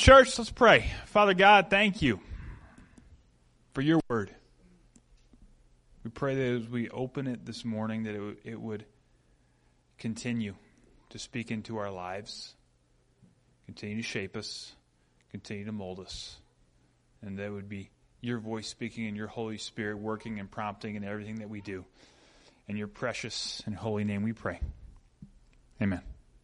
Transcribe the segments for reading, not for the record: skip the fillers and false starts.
church, let's pray. Father God, thank you for your word. We pray that as we open it this morning, that it would continue to speak into our lives, continue to shape us, continue to mold us, and that would be your voice speaking and your Holy Spirit working and prompting in everything that we do. In your precious and holy name we pray. Amen.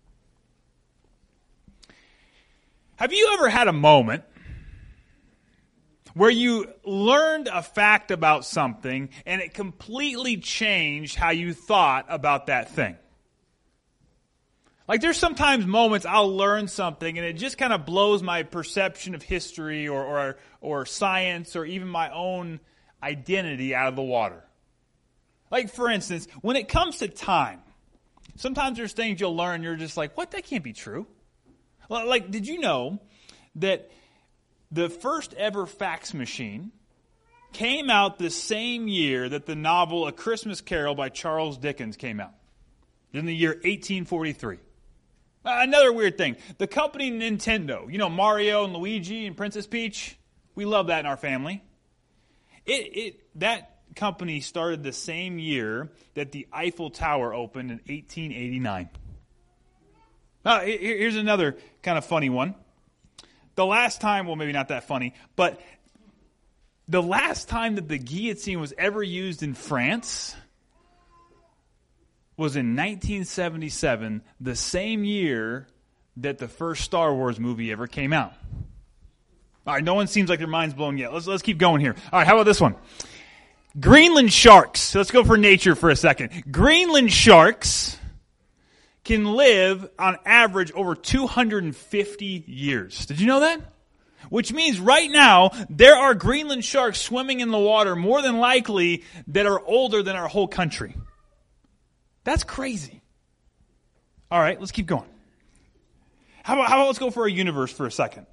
Have you ever had a moment where you learned a fact about something and it completely changed how you thought about that thing? Like there's sometimes moments I'll learn something and it just kind of blows my perception of history or science or even my own identity out of the water. Like for instance, when it comes to time, sometimes there's things you'll learn and you're just like, what? That can't be true. Like, did you know that the first ever fax machine came out the same year that the novel A Christmas Carol by Charles Dickens came out? In the year 1843. Another weird thing. The company Nintendo, you know, Mario and Luigi and Princess Peach, we love that in our family. That company started the same year that the Eiffel Tower opened in 1889. Here's another kind of funny one. The last time, well, maybe not that funny, but the last time that the guillotine was ever used in France was in 1977, the same year that the first Star Wars movie ever came out. All right, no one seems like their mind's blown yet. Let's keep going here. All right, how about this one? Greenland sharks. Let's go for nature for a second. Greenland sharks can live on average over 250 years. Did you know that? Which means right now, there are Greenland sharks swimming in the water more than likely that are older than our whole country. That's crazy. All right, let's keep going. How about let's go for our universe for a second.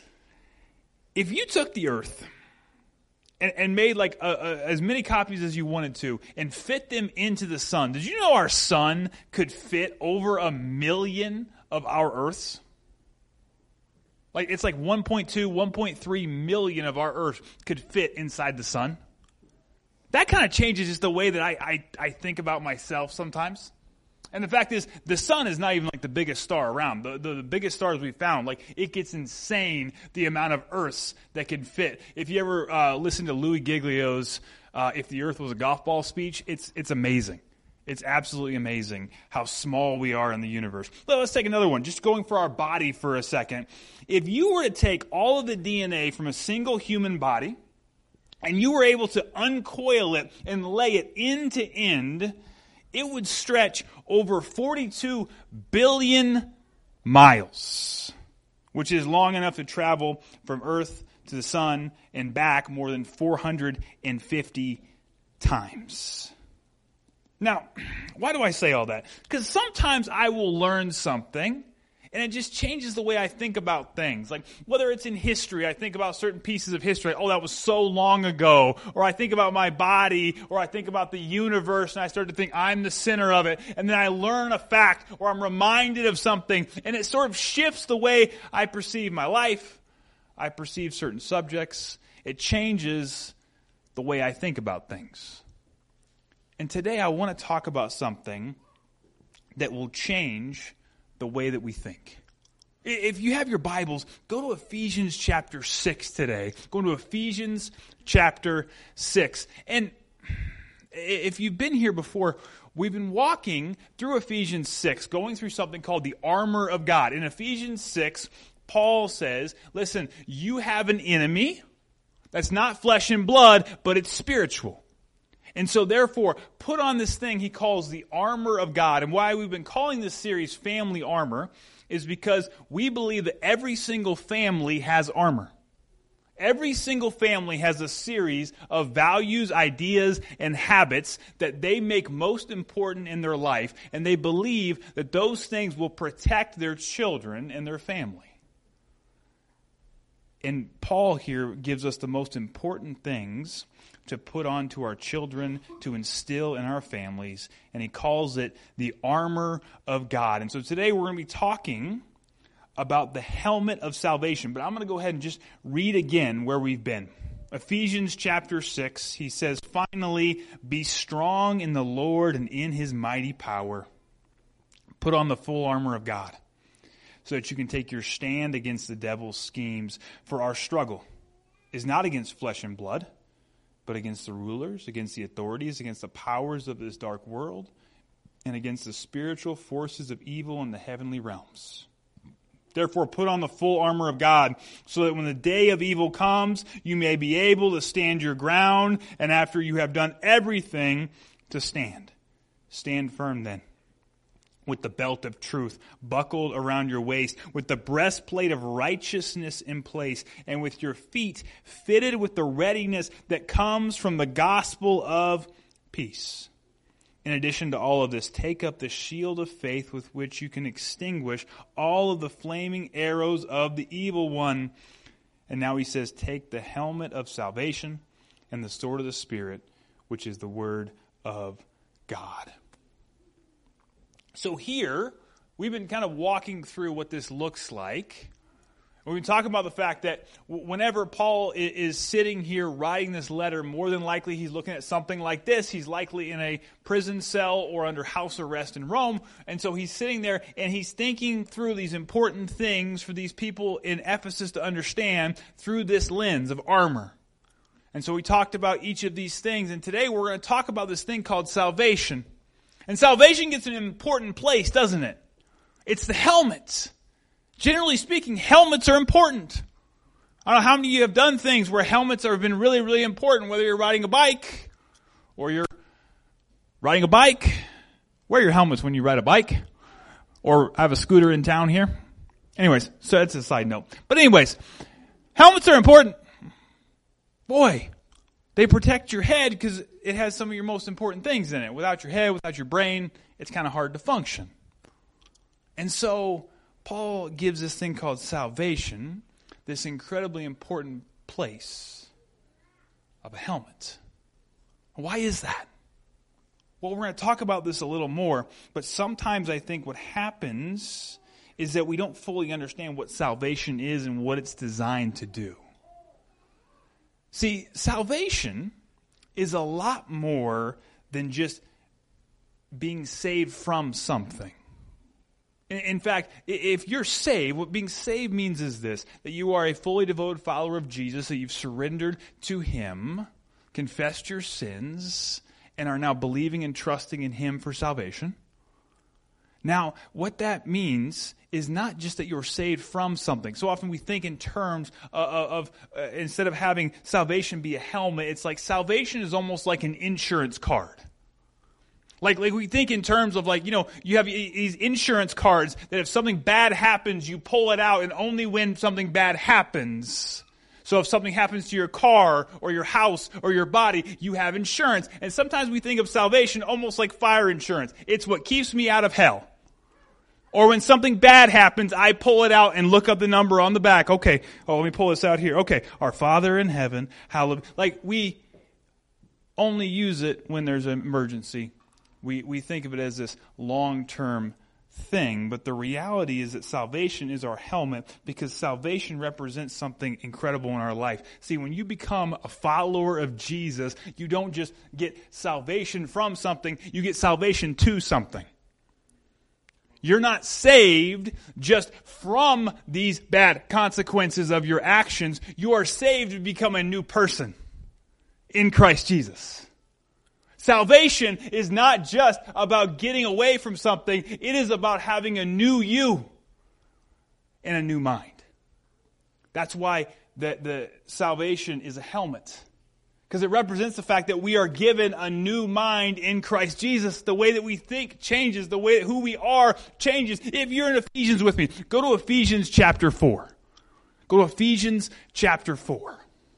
If you took the Earth and made like as many copies as you wanted to and fit them into the sun, did you know our sun could fit over 1 million of our Earths? Like it's like 1.2, 1.3 million of our Earth could fit inside the sun. That kind of changes just the way that I think about myself sometimes. And the fact is, the sun is not even like the biggest star around. The biggest stars we found, like it gets insane the amount of Earths that can fit. If you ever listen to Louis Giglio's "If the Earth Was a Golf Ball" speech, it's amazing. It's absolutely amazing how small we are in the universe. Let's take another one. Just going for our body for a second. If you were to take all of the DNA from a single human body, and you were able to uncoil it and lay it end to end, it would stretch over 42 billion miles, which is long enough to travel from Earth to the sun and back more than 450 times. Now, why do I say all that? Because sometimes I will learn something and it just changes the way I think about things. Like, whether it's in history, I think about certain pieces of history. Oh, that was so long ago. Or I think about my body, or I think about the universe, and I start to think I'm the center of it. And then I learn a fact, or I'm reminded of something, and it sort of shifts the way I perceive my life. I perceive certain subjects. It changes the way I think about things. And today I want to talk about something that will change the way that we think. If you have your Bibles, go to Ephesians chapter 6 today. Go to Ephesians chapter 6. And if you've been here before, we've been walking through Ephesians 6, going through something called the armor of God. In Ephesians 6, Paul says, listen, you have an enemy that's not flesh and blood, but it's spiritual. And so therefore, put on this thing he calls the armor of God. And why we've been calling this series Family Armor is because we believe that every single family has armor. Every single family has a series of values, ideas, and habits that they make most important in their life. And they believe that those things will protect their children and their family. And Paul here gives us the most important things to put onto our children, to instill in our families, and he calls it the armor of God. And so today we're going to be talking about the helmet of salvation. But I'm going to go ahead and just read again where we've been. Ephesians chapter 6, he says, "Finally, be strong in the Lord and in His mighty power. Put on the full armor of God, so that you can take your stand against the devil's schemes. For our struggle is not against flesh and blood, but against the rulers, against the authorities, against the powers of this dark world, and against the spiritual forces of evil in the heavenly realms. Therefore, put on the full armor of God, so that when the day of evil comes, you may be able to stand your ground, and after you have done everything, to stand. Stand firm then, with the belt of truth buckled around your waist, with the breastplate of righteousness in place, and with your feet fitted with the readiness that comes from the gospel of peace. In addition to all of this, take up the shield of faith with which you can extinguish all of the flaming arrows of the evil one." And now he says, "Take the helmet of salvation and the sword of the Spirit, which is the word of God." So here, we've been kind of walking through what this looks like. We've been talking about the fact that whenever Paul is sitting here writing this letter, more than likely he's looking at something like this. He's likely in a prison cell or under house arrest in Rome. And so he's sitting there and he's thinking through these important things for these people in Ephesus to understand through this lens of armor. And so we talked about each of these things. And today we're going to talk about this thing called salvation. And salvation gets an important place, doesn't it? It's the helmet. Generally speaking, helmets are important. I don't know how many of you have done things where helmets have been really, really important, whether you're riding a bike or you're riding a bike. Wear your helmets when you ride a bike. Or I have a scooter in town here. Anyways, so that's a side note. But anyways, helmets are important. Boy, they protect your head because it has some of your most important things in it. Without your head, without your brain, it's kind of hard to function. And so Paul gives this thing called salvation, this incredibly important place of a helmet. Why is that? Well, we're going to talk about this a little more, but sometimes I think what happens is that we don't fully understand what salvation is and what it's designed to do. See, salvation is a lot more than just being saved from something. In fact, if you're saved, what being saved means is this, that you are a fully devoted follower of Jesus, that you've surrendered to Him, confessed your sins, and are now believing and trusting in Him for salvation. Now, what that means is not just that you're saved from something. So often we think in terms of instead of having salvation be a helmet, it's like salvation is almost like an insurance card. Like we think in terms of you have these insurance cards that if something bad happens, you pull it out, and only when something bad happens. So if something happens to your car or your house or your body, you have insurance. And sometimes we think of salvation almost like fire insurance. It's what keeps me out of hell. Or when something bad happens, I pull it out and look up the number on the back. Okay, let me pull this out here. Okay, our Father in heaven, hallowed. We only use it when there's an emergency. We think of it as this long-term thing, but the reality is that salvation is our helmet because salvation represents something incredible in our life. See, when you become a follower of Jesus, you don't just get salvation from something, you get salvation to something. You're not saved just from these bad consequences of your actions. You are saved to become a new person in Christ Jesus. Salvation is not just about getting away from something. It is about having a new you and a new mind. That's why the salvation is a helmet. Because it represents the fact that we are given a new mind in Christ Jesus. The way that we think changes. The way that who we are changes. If you're in Ephesians with me, go to Ephesians chapter 4. Go to Ephesians chapter 4.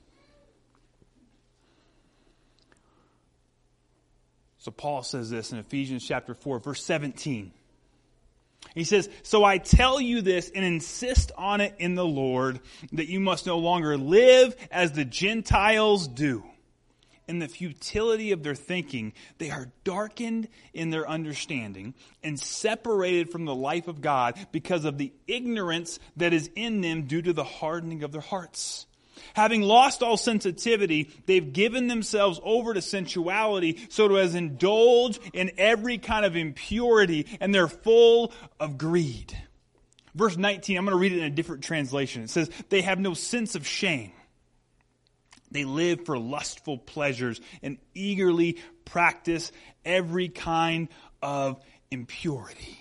So Paul says this in Ephesians chapter 4, verse 17. He says, "So I tell you this and insist on it in the Lord, that you must no longer live as the Gentiles do, in the futility of their thinking, they are darkened in their understanding and separated from the life of God because of the ignorance that is in them due to the hardening of their hearts. Having lost all sensitivity, they've given themselves over to sensuality so as to indulge in every kind of impurity, and they're full of greed. Verse 19, I'm going to read it in a different translation. It says, they have no sense of shame. They live for lustful pleasures and eagerly practice every kind of impurity.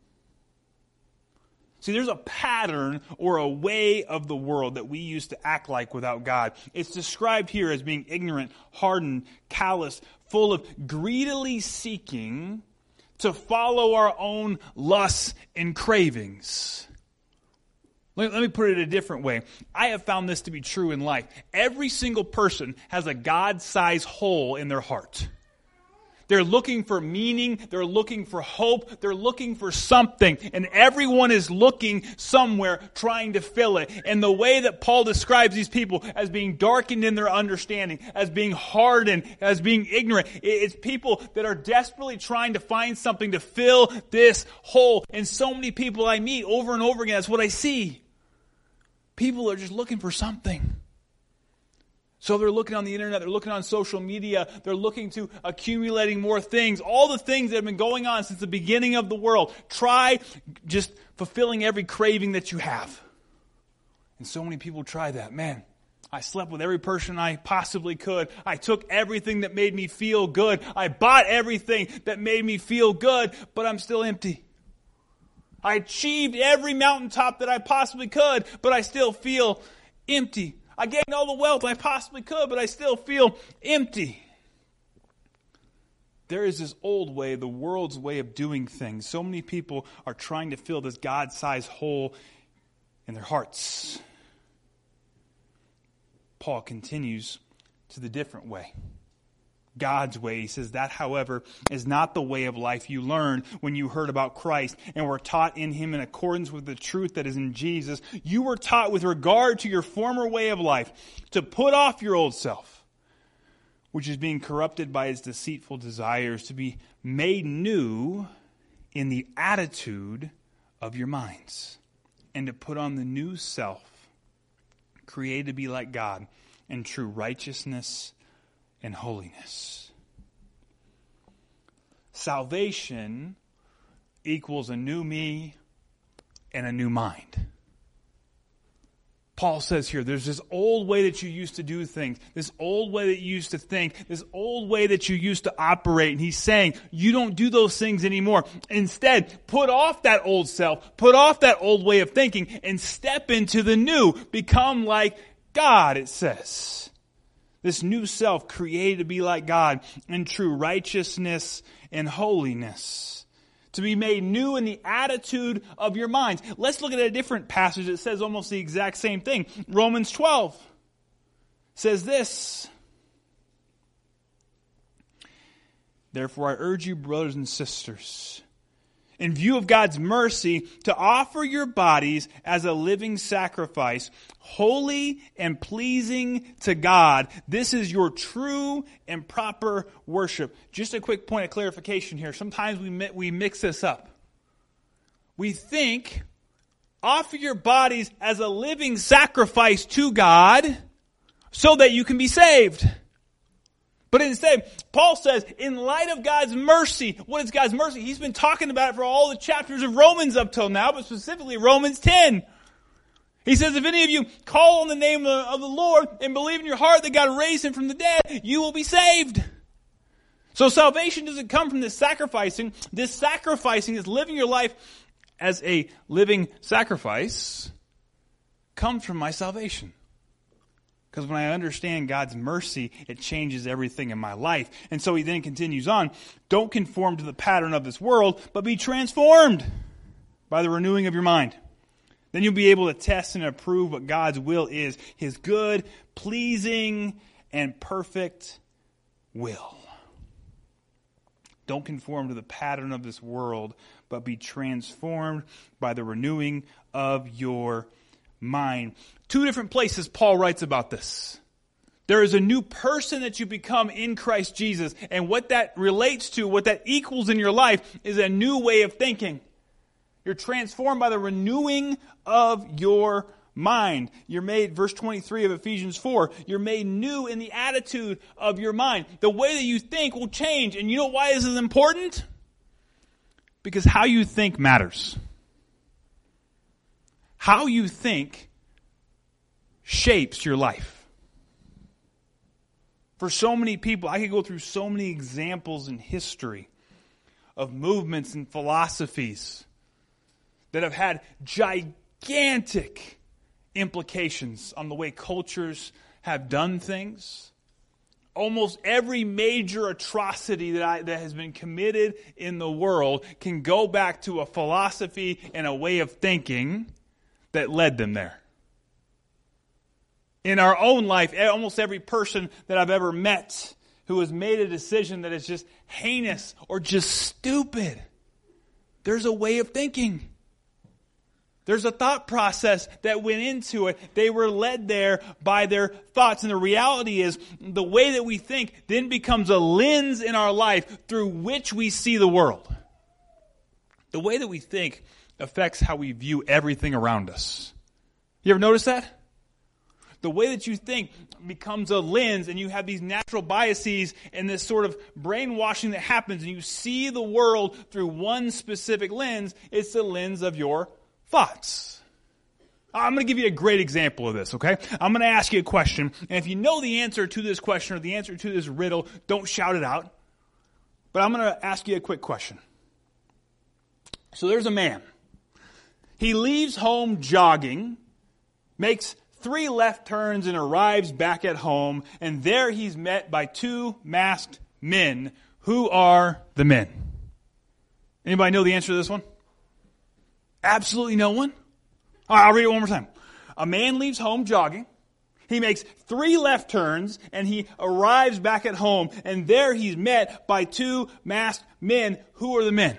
See, there's a pattern or a way of the world that we used to act like without God. It's described here as being ignorant, hardened, callous, full of greedily seeking to follow our own lusts and cravings. Let me put it a different way. I have found this to be true in life. Every single person has a God-sized hole in their heart. They're looking for meaning. They're looking for hope. They're looking for something. And everyone is looking somewhere trying to fill it. And the way that Paul describes these people as being darkened in their understanding, as being hardened, as being ignorant, it's people that are desperately trying to find something to fill this hole. And so many people I meet over and over again, that's what I see. People are just looking for something. So they're looking on the internet, they're looking on social media, they're looking to accumulating more things. All the things that have been going on since the beginning of the world. Try just fulfilling every craving that you have. And so many people try that. Man, I slept with every person I possibly could. I took everything that made me feel good. I bought everything that made me feel good, but I'm still empty. I achieved every mountaintop that I possibly could, but I still feel empty. I gained all the wealth I possibly could, but I still feel empty. There is this old way, the world's way of doing things. So many people are trying to fill this God-sized hole in their hearts. Paul continues to the different way. God's way. He says that, however, is not the way of life you learned when you heard about Christ and were taught in Him in accordance with the truth that is in Jesus. You were taught with regard to your former way of life to put off your old self, which is being corrupted by its deceitful desires, to be made new in the attitude of your minds, and to put on the new self, created to be like God in true righteousness and holiness. Salvation equals a new me and a new mind. Paul says here, there's this old way that you used to do things, this old way that you used to think, this old way that you used to operate. And he's saying, you don't do those things anymore. Instead, put off that old self, put off that old way of thinking, and step into the new. Become like God, it says. This new self created to be like God in true righteousness and holiness. To be made new in the attitude of your minds. Let's look at a different passage that says almost the exact same thing. Romans 12 says this. Therefore I urge you, brothers and sisters, in view of God's mercy, to offer your bodies as a living sacrifice, holy and pleasing to God. This is your true and proper worship. Just a quick point of clarification here. Sometimes we mix this up. We think, offer your bodies as a living sacrifice to God so that you can be saved. But instead, Paul says, in light of God's mercy, what is God's mercy? He's been talking about it for all the chapters of Romans up till now, but specifically Romans 10. He says, if any of you call on the name of the Lord and believe in your heart that God raised Him from the dead, you will be saved. So salvation doesn't come from this sacrificing. This sacrificing is living your life as a living sacrifice comes from my salvation. Because when I understand God's mercy, it changes everything in my life. And so he then continues on, don't conform to the pattern of this world, but be transformed by the renewing of your mind. Then you'll be able to test and approve what God's will is, His good, pleasing, and perfect will. Don't conform to the pattern of this world, but be transformed by the renewing of your mind. Two different places Paul writes about this. There is a new person that you become in Christ Jesus. And what that relates to, what that equals in your life, is a new way of thinking. You're transformed by the renewing of your mind. You're made, verse 23 of Ephesians 4, you're made new in the attitude of your mind. The way that you think will change. And you know why this is important? Because how you think matters. How you think shapes your life. For so many people, I could go through so many examples in history of movements and philosophies that have had gigantic implications on the way cultures have done things. Almost every major atrocity that has been committed in the world can go back to a philosophy and a way of thinking that led them there. In our own life, almost every person that I've ever met who has made a decision that is just heinous or just stupid, there's a way of thinking. There's a thought process that went into it. They were led there by their thoughts. And the reality is, the way that we think then becomes a lens in our life through which we see the world. The way that we think affects how we view everything around us. You ever notice that? The way that you think becomes a lens, and you have these natural biases and this sort of brainwashing that happens, and you see the world through one specific lens. It's the lens of your thoughts. I'm going to give you a great example of this, okay? I'm going to ask you a question, and if you know the answer to this question or the answer to this riddle, don't shout it out. But I'm going to ask you a quick question. So there's a man. He leaves home jogging, makes 3 left turns and arrives back at home, and there he's met by 2 masked men. Who are the men? Anybody know the answer to this one? Absolutely no one? All right, I'll read it one more time. A man leaves home jogging. He makes 3 left turns, and he arrives back at home, and there he's met by 2 masked men. Who are the men?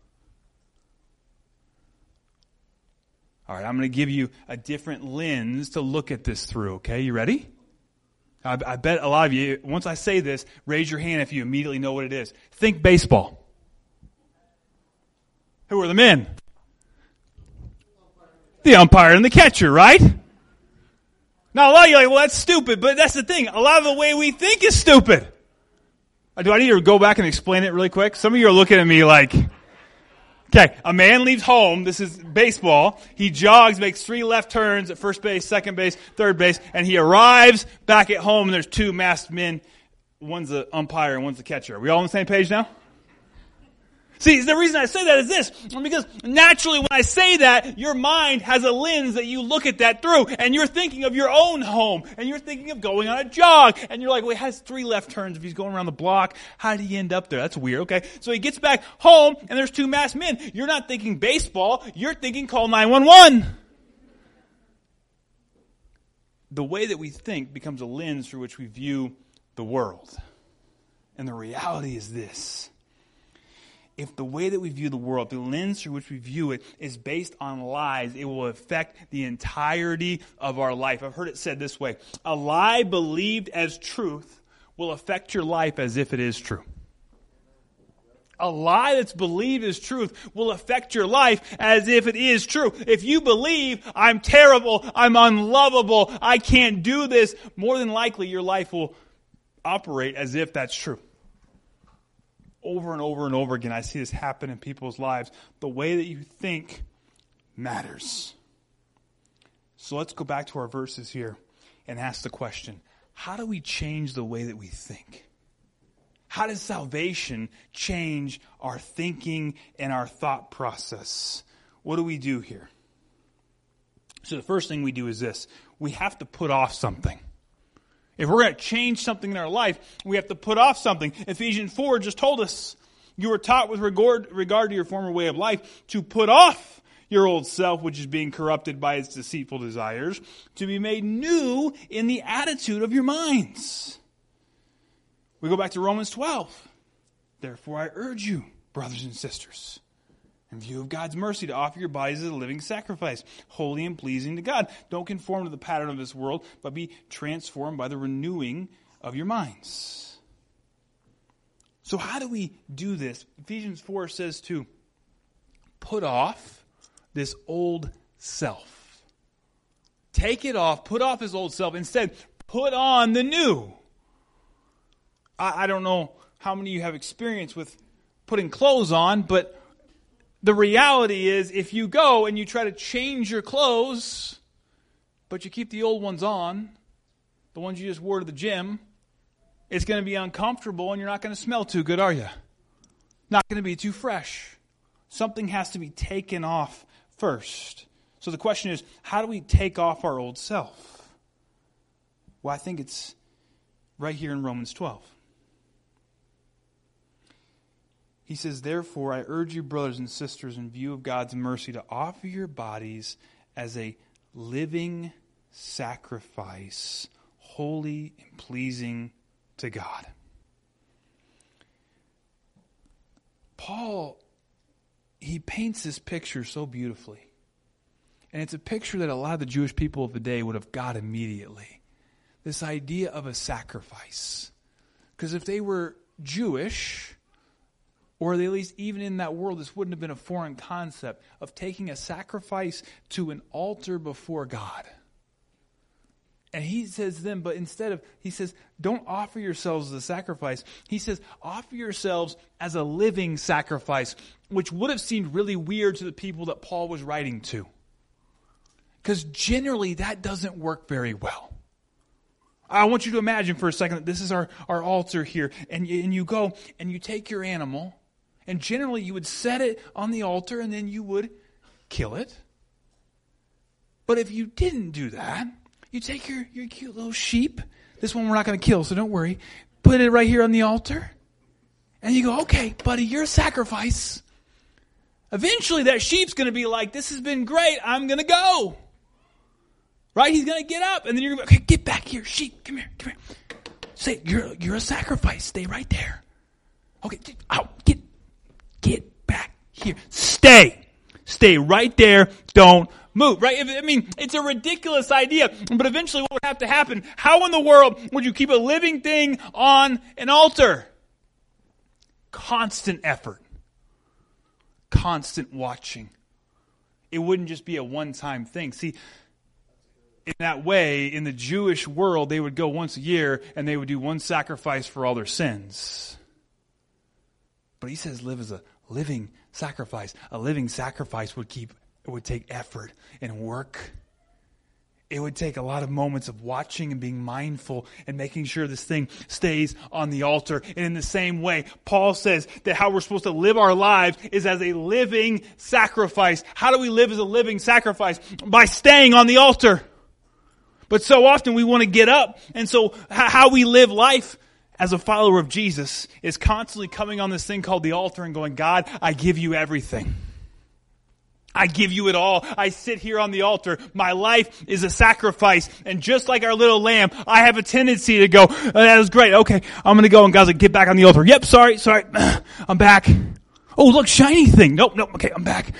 All right, I'm going to give you a different lens to look at this through, okay? You ready? I bet a lot of you, once I say this, raise your hand if you immediately know what it is. Think baseball. Who are the men? The umpire and the catcher, right? Now, a lot of you are like, well, that's stupid, but that's the thing. A lot of the way we think is stupid. Do I need to go back and explain it really quick? Some of you are looking at me like... Okay, a man leaves home, this is baseball, he jogs, makes 3 left turns at first base, second base, third base, and he arrives back at home and there's 2 masked men, one's the umpire and one's the catcher. Are we all on the same page now? See, the reason I say that is this, because naturally when I say that, your mind has a lens that you look at that through, and you're thinking of your own home, and you're thinking of going on a jog, and you're like, well, he has 3 left turns if he's going around the block. How did he end up there? That's weird, okay? So he gets back home, and there's 2 masked men. You're not thinking baseball, you're thinking call 911. The way that we think becomes a lens through which we view the world. And the reality is this. If the way that we view the world, the lens through which we view it, is based on lies, it will affect the entirety of our life. I've heard it said this way: a lie believed as truth will affect your life as if it is true. A lie that's believed as truth will affect your life as if it is true. If you believe, I'm terrible, I'm unlovable, I can't do this, more than likely your life will operate as if that's true. Over and over and over again, I see this happen in people's lives. The way that you think matters. So let's go back to our verses here and ask the question, how do we change the way that we think? How does salvation change our thinking and our thought process? What do we do here? So the first thing we do is this. We have to put off something. If we're going to change something in our life, we have to put off something. Ephesians 4 just told us, you were taught with regard to your former way of life to put off your old self, which is being corrupted by its deceitful desires, to be made new in the attitude of your minds. We go back to Romans 12. Therefore I urge you, brothers and sisters, in view of God's mercy, to offer your bodies as a living sacrifice, holy and pleasing to God. Don't conform to the pattern of this world, but be transformed by the renewing of your minds. So how do we do this? Ephesians 4 says to put off this old self. Take it off, put off his old self. Instead, put on the new. I don't know how many of you have experience with putting clothes on, but the reality is if you go and you try to change your clothes, but you keep the old ones on, the ones you just wore to the gym, it's going to be uncomfortable and you're not going to smell too good, are you? Not going to be too fresh. Something has to be taken off first. So the question is, how do we take off our old self? Well, I think it's right here in Romans 12. He says, therefore, I urge you, brothers and sisters, in view of God's mercy, to offer your bodies as a living sacrifice, holy and pleasing to God. Paul, he paints this picture so beautifully. And it's a picture that a lot of the Jewish people of the day would have got immediately. This idea of a sacrifice. Because if they were Jewish, or at least even in that world, this wouldn't have been a foreign concept of taking a sacrifice to an altar before God. And he says then, but instead of, he says, don't offer yourselves as a sacrifice. He says, offer yourselves as a living sacrifice, which would have seemed really weird to the people that Paul was writing to. Because generally that doesn't work very well. I want you to imagine for a second that this is our altar here. And you go and you take your animal. And generally you would set it on the altar and then you would kill it. But if you didn't do that, you take your cute little sheep. This one we're not going to kill, so don't worry. Put it right here on the altar. And you go, okay, buddy, you're a sacrifice. Eventually that sheep's going to be like, this has been great. I'm going to go. Right? He's going to get up. And then you're going to go, okay, get back here. Sheep, come here. Say, you're a sacrifice. Stay right there. Okay, out. Get back here. Stay right there. Don't move. Right? I mean, it's a ridiculous idea. But eventually what would have to happen? How in the world would you keep a living thing on an altar? Constant effort. Constant watching. It wouldn't just be a one-time thing. See, in that way, in the Jewish world, they would go once a year and they would do one sacrifice for all their sins. But he says live as a living sacrifice. A living sacrifice would take effort and work. It would take a lot of moments of watching and being mindful and making sure this thing stays on the altar. And in the same way, Paul says that how we're supposed to live our lives is as a living sacrifice. How do we live as a living sacrifice? By staying on the altar. But so often we want to get up. And so how we live life as a follower of Jesus is constantly coming on this thing called the altar and going, God, I give you everything. I give you it all. I sit here on the altar. My life is a sacrifice. And just like our little lamb, I have a tendency to go, oh, that was great. Okay, I'm going to go. And God's like, get back on the altar. Yep, sorry. I'm back. Oh, look, shiny thing. Nope. Okay, I'm back.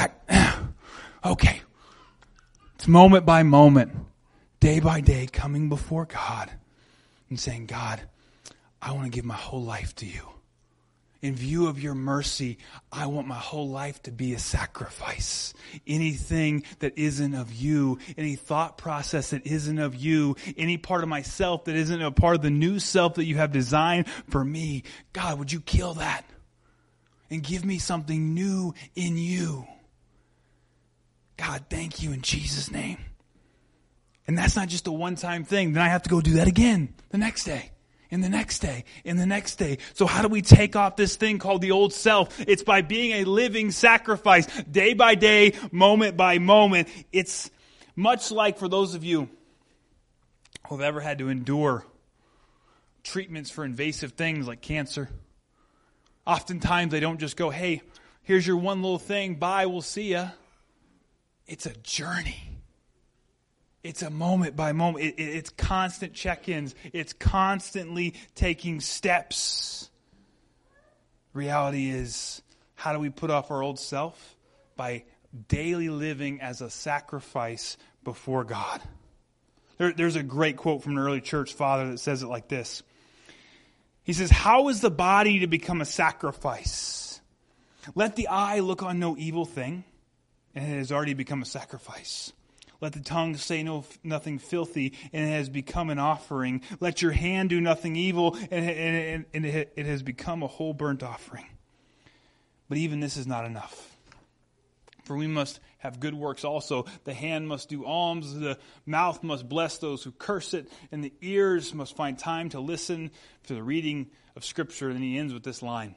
Okay. It's moment by moment, day by day, coming before God and saying, God, I want to give my whole life to you. In view of your mercy, I want my whole life to be a sacrifice. Anything that isn't of you, any thought process that isn't of you, any part of myself that isn't a part of the new self that you have designed for me, God, would you kill that and give me something new in you? God, thank you in Jesus' name. And that's not just a one-time thing. Then I have to go do that again the next day. And the next day, and the next day. So how do we take off this thing called the old self? It's by being a living sacrifice, day by day, moment by moment. It's much like for those of you who have ever had to endure treatments for invasive things like cancer. Oftentimes they don't just go, hey, here's your one little thing, bye, we'll see ya. It's a journey. It's a moment by moment. It's constant check-ins. It's constantly taking steps. Reality is, How do we put off our old self? By daily living as a sacrifice before God. There's a great quote from an early church father that says it like this. He says, "How is the body to become a sacrifice? Let the eye look on no evil thing, and it has already become a sacrifice. Let the tongue say nothing filthy, and it has become an offering. Let your hand do nothing evil, and it has become a whole burnt offering. But even this is not enough. For we must have good works also. The hand must do alms, the mouth must bless those who curse it, and the ears must find time to listen to the reading of Scripture." And he ends with this line.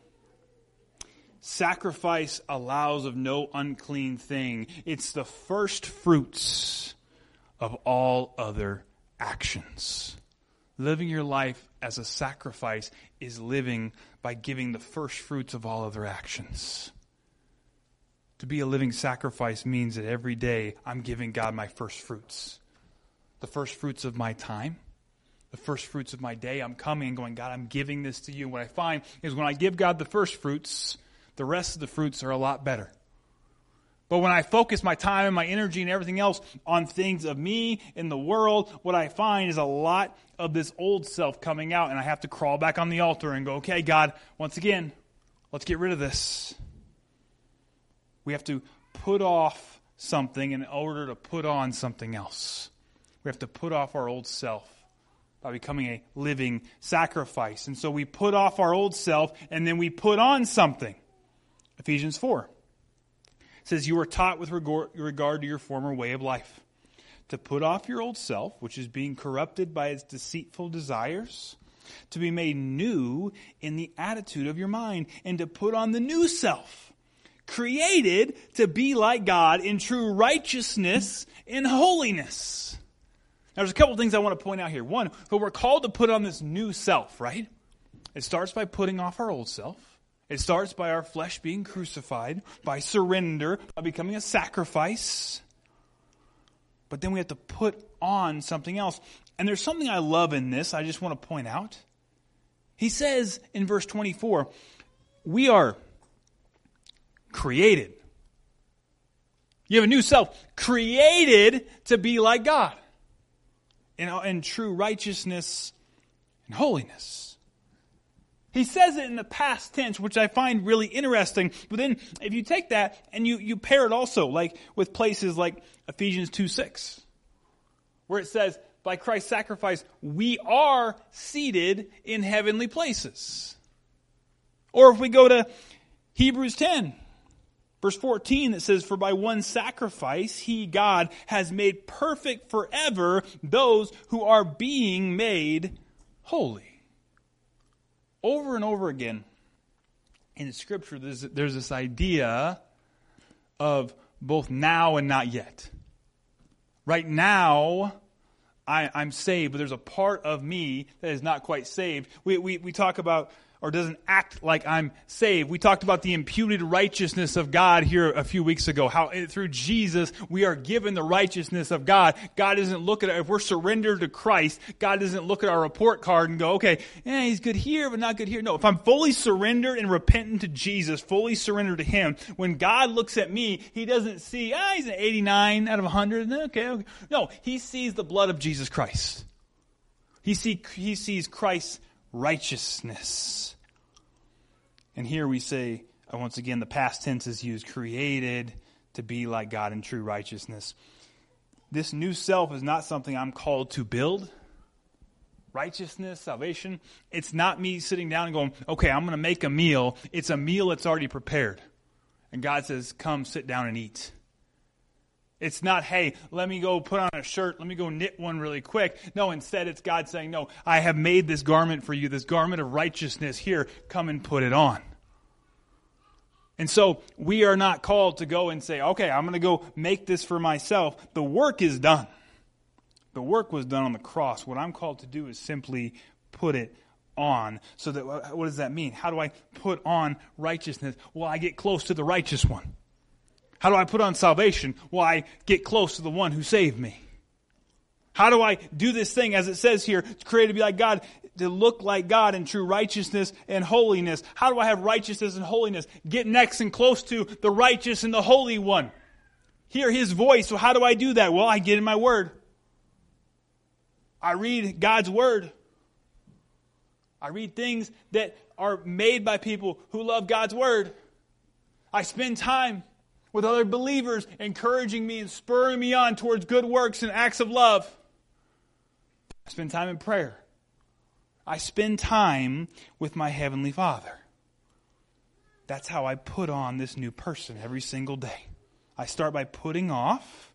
"Sacrifice allows of no unclean thing. It's the first fruits of all other actions." Living your life as a sacrifice is living by giving the first fruits of all other actions. To be a living sacrifice means that every day I'm giving God my first fruits. The first fruits of my time. The first fruits of my day. I'm coming and going, "God, I'm giving this to you." And what I find is when I give God the first fruits, the rest of the fruits are a lot better. But when I focus my time and my energy and everything else on things of me and the world, what I find is a lot of this old self coming out, and I have to crawl back on the altar and go, "Okay, God, once again, let's get rid of this." We have to put off something in order to put on something else. We have to put off our old self by becoming a living sacrifice. And so we put off our old self and then we put on something. Ephesians 4 says, "You were taught with regard to your former way of life, to put off your old self, which is being corrupted by its deceitful desires, to be made new in the attitude of your mind, and to put on the new self, created to be like God in true righteousness and holiness." Now, there's a couple things I want to point out here. One, so we're called to put on this new self, right? It starts by putting off our old self. It starts by our flesh being crucified, by surrender, by becoming a sacrifice. But then we have to put on something else. And there's something I love in this I just want to point out. He says in verse 24, we are created. You have a new self, created to be like God in true righteousness and holiness. He says it in the past tense, which I find really interesting. But then if you take that and you pair it also like with places like Ephesians 2:6, where it says, by Christ's sacrifice, we are seated in heavenly places. Or if we go to Hebrews 10, verse 14, that says, for by one sacrifice, he, God, has made perfect forever those who are being made holy. Over and over again in Scripture, there's this idea of both now and not yet. Right now, I'm saved, but there's a part of me that is not quite saved. We talk about, or doesn't act like I'm saved. We talked about the imputed righteousness of God here a few weeks ago. How through Jesus we are given the righteousness of God. God doesn't look at it. If we're surrendered to Christ, God doesn't look at our report card and go, okay, he's good here, but not good here. No, if I'm fully surrendered and repentant to Jesus, fully surrendered to Him, when God looks at me, He doesn't see, he's an 89 out of 100. Okay. No, He sees the blood of Jesus Christ. He sees Christ's righteousness. And here we say, once again, the past tense is used, created to be like God in true righteousness. This new self is not something I'm called to build. Righteousness, salvation, it's not me sitting down and going, okay, I'm going to make a meal. It's a meal that's already prepared. And God says, come sit down and eat. It's not, hey, let me go put on a shirt. Let me go knit one really quick. No, instead it's God saying, no, I have made this garment for you, this garment of righteousness. Here, come and put it on. And so we are not called to go and say, okay, I'm going to go make this for myself. The work is done. The work was done on the cross. What I'm called to do is simply put it on. So that, what does that mean? How do I put on righteousness? Well, I get close to the righteous one. How do I put on salvation? Well, I get close to the one who saved me. How do I do this thing, as it says here, created to be like God, to look like God in true righteousness and holiness? How do I have righteousness and holiness? Get next and close to the righteous and the holy one. Hear his voice. So how do I do that? Well, I get in my word. I read God's word. I read things that are made by people who love God's word. I spend time with other believers, encouraging me and spurring me on towards good works and acts of love. I spend time in prayer. I spend time with my Heavenly Father. That's how I put on this new person every single day. I start by putting off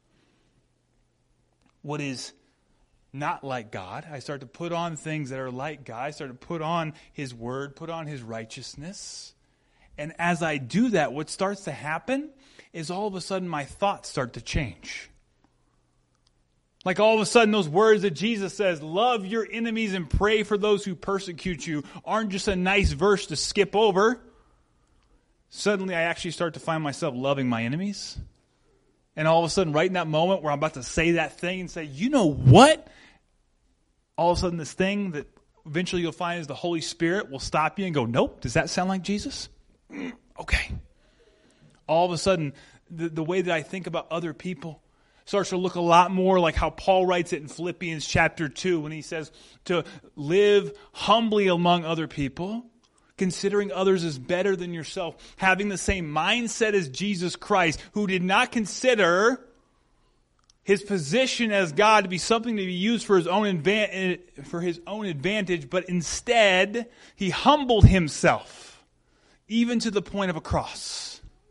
what is not like God. I start to put on things that are like God. I start to put on His Word, put on His righteousness. And as I do that, what starts to happen is all of a sudden my thoughts start to change. Like all of a sudden those words that Jesus says, love your enemies and pray for those who persecute you, aren't just a nice verse to skip over. Suddenly I actually start to find myself loving my enemies. And all of a sudden, right in that moment where I'm about to say that thing and say, you know what? All of a sudden this thing that eventually you'll find is the Holy Spirit will stop you and go, nope, does that sound like Jesus? Okay. All of a sudden, the way that I think about other people starts to look a lot more like how Paul writes it in Philippians chapter 2 when he says to live humbly among other people, considering others as better than yourself, having the same mindset as Jesus Christ, who did not consider his position as God to be something to be used for his own advantage, but instead he humbled himself, even to the point of a cross.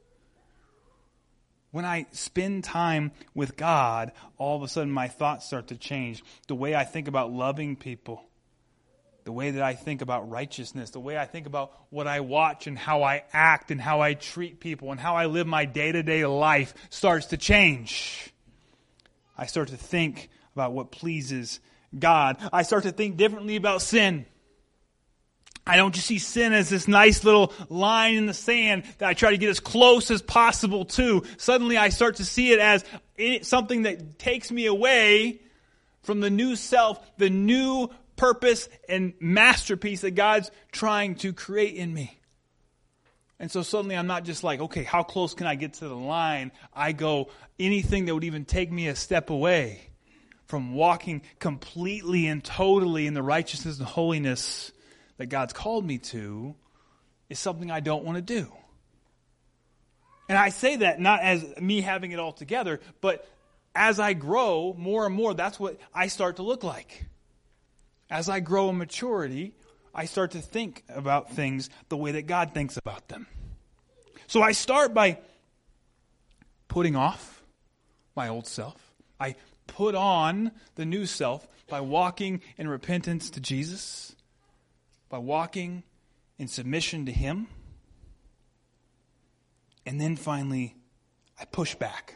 When I spend time with God, all of a sudden my thoughts start to change. The way I think about loving people, the way that I think about righteousness, the way I think about what I watch and how I act and how I treat people and how I live my day-to-day life starts to change. I start to think about what pleases God. I start to think differently about sin. I don't just see sin as this nice little line in the sand that I try to get as close as possible to. Suddenly I start to see it as something that takes me away from the new self, the new purpose and masterpiece that God's trying to create in me. And so suddenly I'm not just like, okay, how close can I get to the line? I go, anything that would even take me a step away from walking completely and totally in the righteousness and holiness that God's called me to is something I don't want to do. And I say that not as me having it all together, but as I grow more and more, that's what I start to look like. As I grow in maturity, I start to think about things the way that God thinks about them. So I start by putting off my old self. I put on the new self by walking in repentance to Jesus, by walking in submission to Him. And then finally, I push back.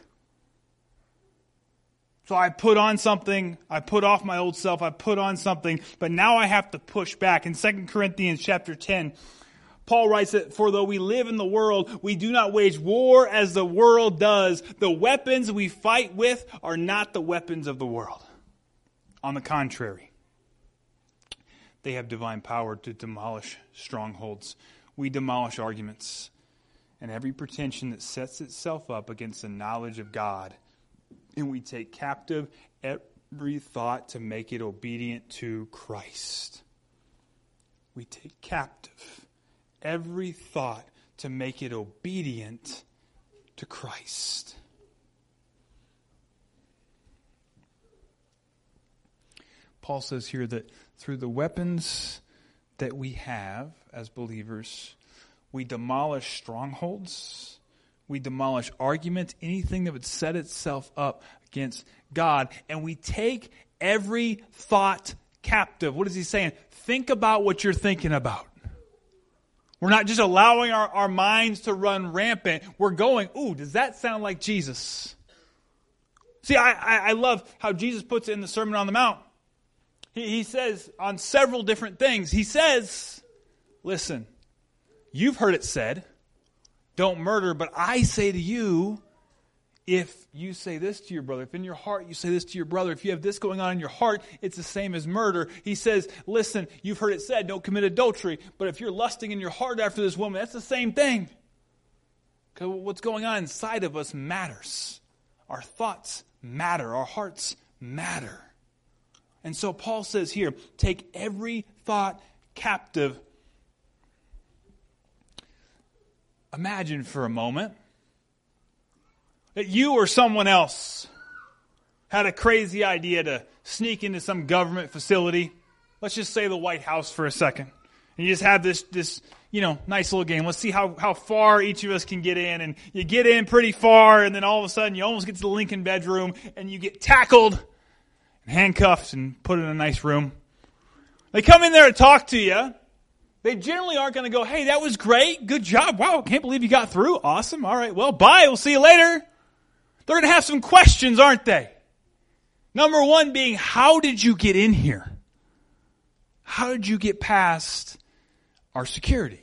So I put on something, I put off my old self, I put on something, but now I have to push back. In 2 Corinthians chapter 10, Paul writes that, for though we live in the world, we do not wage war as the world does. The weapons we fight with are not the weapons of the world. On the contrary, they have divine power to demolish strongholds. We demolish arguments and every pretension that sets itself up against the knowledge of God. And we take captive every thought to make it obedient to Christ. We take captive every thought to make it obedient to Christ. Paul says here that through the weapons that we have as believers, we demolish strongholds. We demolish arguments, anything that would set itself up against God. And we take every thought captive. What is he saying? Think about what you're thinking about. We're not just allowing our minds to run rampant. We're going, ooh, does that sound like Jesus? See, I love how Jesus puts it in the Sermon on the Mount. He says on several different things, he says, listen, you've heard it said, don't murder, but I say to you, If you say this to your brother, if in your heart you say this to your brother, if you have this going on in your heart, it's the same as murder. He says, listen, you've heard it said, don't commit adultery. But if you're lusting in your heart after this woman, that's the same thing. Because what's going on inside of us matters. Our thoughts matter. Our hearts matter. And so Paul says here, take every thought captive. Imagine for a moment that you or someone else had a crazy idea to sneak into some government facility. Let's just say the White House for a second. And you just have this nice little game. Let's see how far each of us can get in. And you get in pretty far, and then all of a sudden you almost get to the Lincoln bedroom, and you get tackled and handcuffed and put in a nice room. They come in there to talk to you. They generally aren't going to go, hey, that was great. Good job. Wow, can't believe you got through. Awesome. All right, well, bye. We'll see you later. They're going to have some questions, aren't they? Number one being, how did you get in here? How did you get past our security?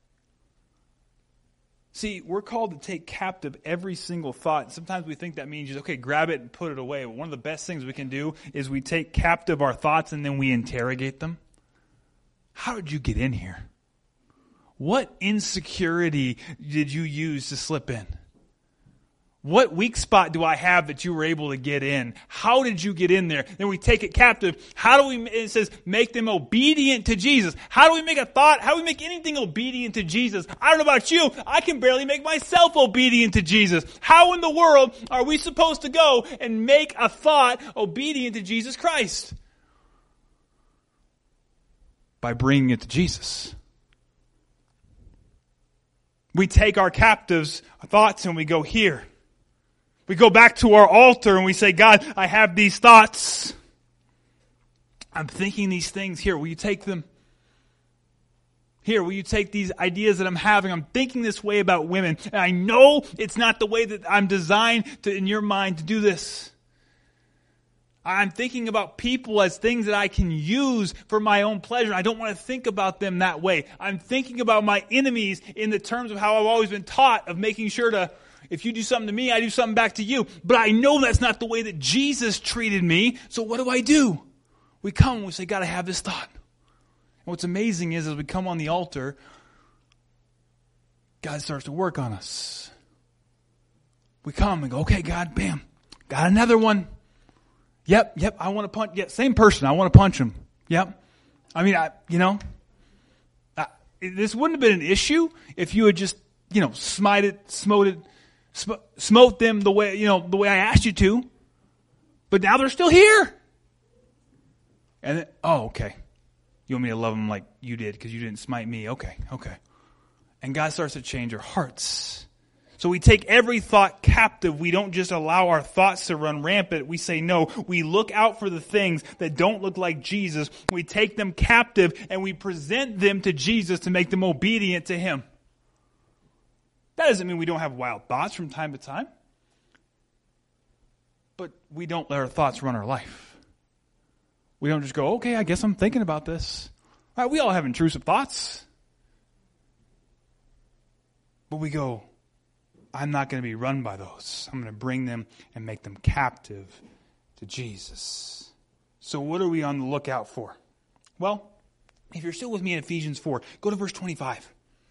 See, we're called to take captive every single thought. Sometimes we think that means just, okay, grab it and put it away. One of the best things we can do is we take captive our thoughts and then we interrogate them. How did you get in here? What insecurity did you use to slip in? What weak spot do I have that you were able to get in? How did you get in there? Then we take it captive. It says, make them obedient to Jesus. How do we make how do we make anything obedient to Jesus? I don't know about you. I can barely make myself obedient to Jesus. How in the world are we supposed to go and make a thought obedient to Jesus Christ? By bringing it to Jesus. We take our captives, our thoughts, and we go here. We go back to our altar and we say, God, I have these thoughts. I'm thinking these things. Here, will you take them? Here, will you take these ideas that I'm having? I'm thinking this way about women. And I know it's not the way that I'm designed in your mind to do this. I'm thinking about people as things that I can use for my own pleasure. I don't want to think about them that way. I'm thinking about my enemies in the terms of how I've always been taught of making sure to, if you do something to me, I do something back to you. But I know that's not the way that Jesus treated me. So what do? We come and we say, God, I have this thought. And what's amazing is as we come on the altar, God starts to work on us. We come and go, okay, God, bam, got another one. Yep, I want to punch. Yeah, same person, I want to punch him. Yep. I mean, this wouldn't have been an issue if you had just, smote them the way I asked you to. But now they're still here. And then, okay. You want me to love them like you did because you didn't smite me. Okay. And God starts to change our hearts. So we take every thought captive. We don't just allow our thoughts to run rampant. We say no. We look out for the things that don't look like Jesus. We take them captive and we present them to Jesus to make them obedient to Him. That doesn't mean we don't have wild thoughts from time to time. But we don't let our thoughts run our life. We don't just go, okay, I guess I'm thinking about this. All right, we all have intrusive thoughts. But we go, I'm not going to be run by those. I'm going to bring them and make them captive to Jesus. So what are we on the lookout for? Well, if you're still with me in Ephesians 4, go to verse 25.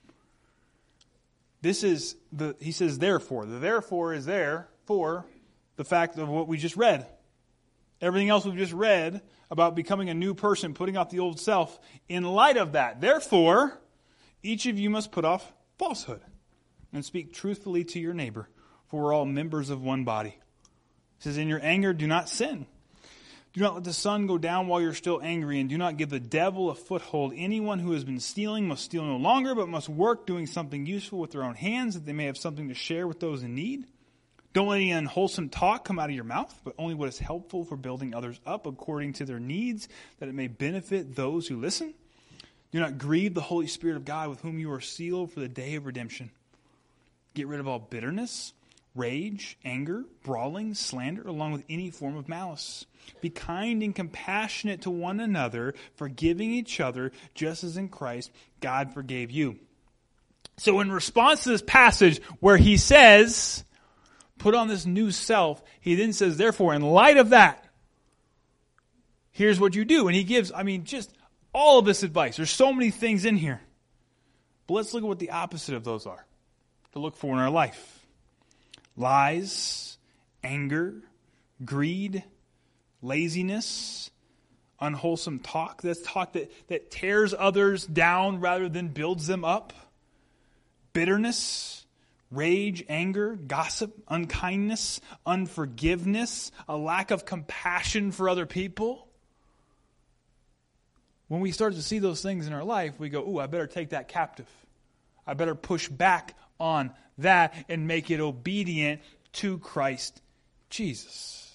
He says therefore. The therefore is there for the fact of what we just read. Everything else we've just read about becoming a new person, putting off the old self. In light of that, therefore, each of you must put off falsehood and speak truthfully to your neighbor, for we're all members of one body. It says, in your anger, do not sin. Do not let the sun go down while you're still angry, and do not give the devil a foothold. Anyone who has been stealing must steal no longer, but must work doing something useful with their own hands, that they may have something to share with those in need. Don't let any unwholesome talk come out of your mouth, but only what is helpful for building others up according to their needs, that it may benefit those who listen. Do not grieve the Holy Spirit of God, with whom you are sealed for the day of redemption. Get rid of all bitterness, rage, anger, brawling, slander, along with any form of malice. Be kind and compassionate to one another, forgiving each other, just as in Christ God forgave you. So in response to this passage where he says, put on this new self, he then says, therefore, in light of that, here's what you do. And he gives, just all of this advice. There's so many things in here. But let's look at what the opposite of those are to look for in our life. Lies, anger, greed, laziness, unwholesome talk. That's talk that tears others down rather than builds them up. Bitterness, rage, anger, gossip, unkindness, unforgiveness, a lack of compassion for other people. When we start to see those things in our life, we go, ooh, I better take that captive. I better push back on that and make it obedient to Christ Jesus.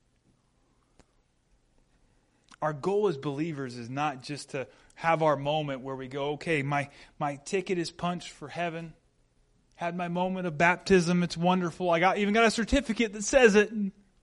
Our goal as believers is not just to have our moment where we go, okay, my ticket is punched for heaven. Had my moment of baptism. It's wonderful. I even got a certificate that says it.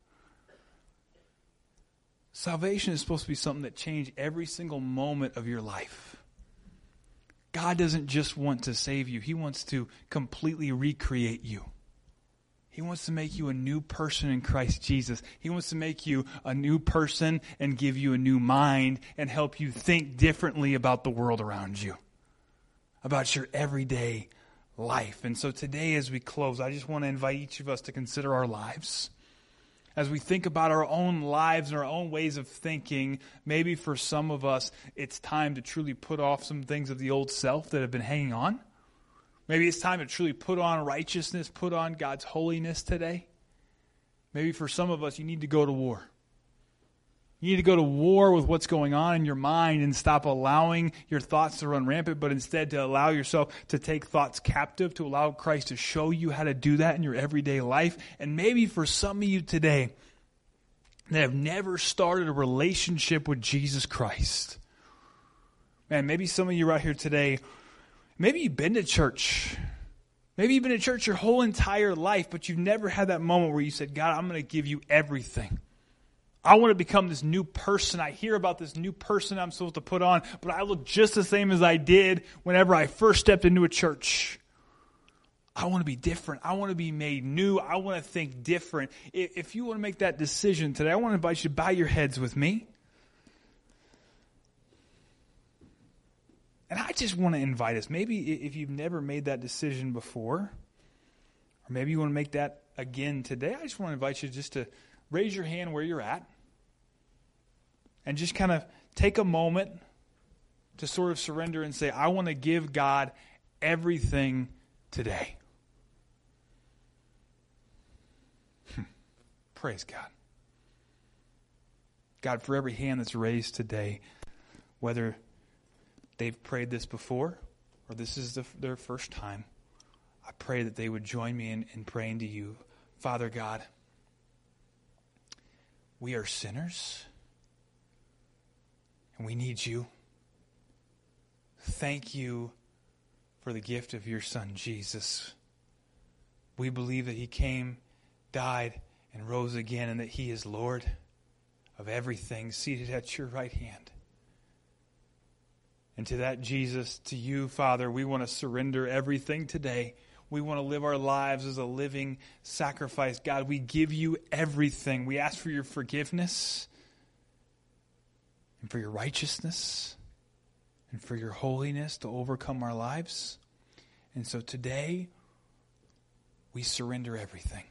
Salvation is supposed to be something that changes every single moment of your life. God doesn't just want to save you. He wants to completely recreate you. He wants to make you a new person in Christ Jesus. He wants to make you a new person and give you a new mind and help you think differently about the world around you, about your everyday life. And so today as we close, I just want to invite each of us to consider our lives. As we think about our own lives and our own ways of thinking, maybe for some of us, it's time to truly put off some things of the old self that have been hanging on. Maybe it's time to truly put on righteousness, put on God's holiness today. Maybe for some of us, you need to go to war. You need to go to war with what's going on in your mind and stop allowing your thoughts to run rampant, but instead to allow yourself to take thoughts captive, to allow Christ to show you how to do that in your everyday life. And maybe for some of you today that have never started a relationship with Jesus Christ. Man, maybe some of you right here today, maybe you've been to church. Maybe you've been to church your whole entire life, but you've never had that moment where you said, God, I'm going to give you everything. I want to become this new person. I hear about this new person I'm supposed to put on, but I look just the same as I did whenever I first stepped into a church. I want to be different. I want to be made new. I want to think different. If you want to make that decision today, I want to invite you to bow your heads with me. And I just want to invite us, maybe if you've never made that decision before, or maybe you want to make that again today, I just want to invite you just to raise your hand where you're at and just kind of take a moment to sort of surrender and say, I want to give God everything today. Praise God. God, for every hand that's raised today, whether they've prayed this before or this is their first time, I pray that they would join me in praying to you. Father God, we are sinners, and we need you. Thank you for the gift of your Son, Jesus. We believe that he came, died, and rose again, and that he is Lord of everything, seated at your right hand. And to that Jesus, to you, Father, we want to surrender everything today. We want to live our lives as a living sacrifice. God, we give you everything. We ask for your forgiveness and for your righteousness and for your holiness to overcome our lives. And so today, we surrender everything.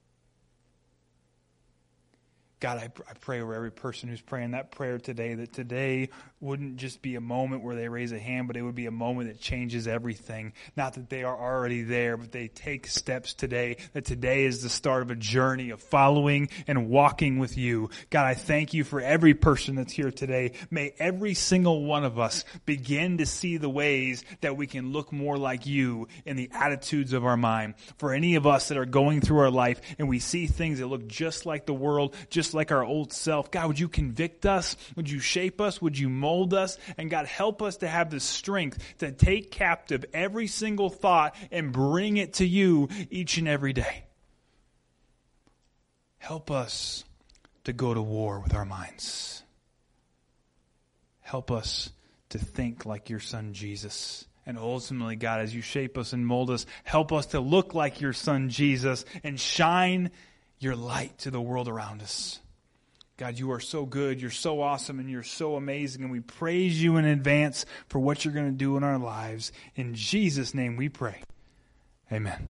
God, I pray over every person who's praying that prayer today, that today wouldn't just be a moment where they raise a hand, but it would be a moment that changes everything. Not that they are already there, but they take steps today, that today is the start of a journey of following and walking with you. God, I thank you for every person that's here today. May every single one of us begin to see the ways that we can look more like you in the attitudes of our mind. For any of us that are going through our life and we see things that look just like the world, just like our old self, God, would you convict us? Would you shape us? Would you mold us? And God, help us to have the strength to take captive every single thought and bring it to you each and every day. Help us to go to war with our minds. Help us to think like your Son Jesus And ultimately, God, as you shape us and mold us, help us to look like your Son, Jesus, and shine your light to the world around us. God, you are so good, you're so awesome, and you're so amazing, and we praise you in advance for what you're going to do in our lives. In Jesus' name we pray. Amen.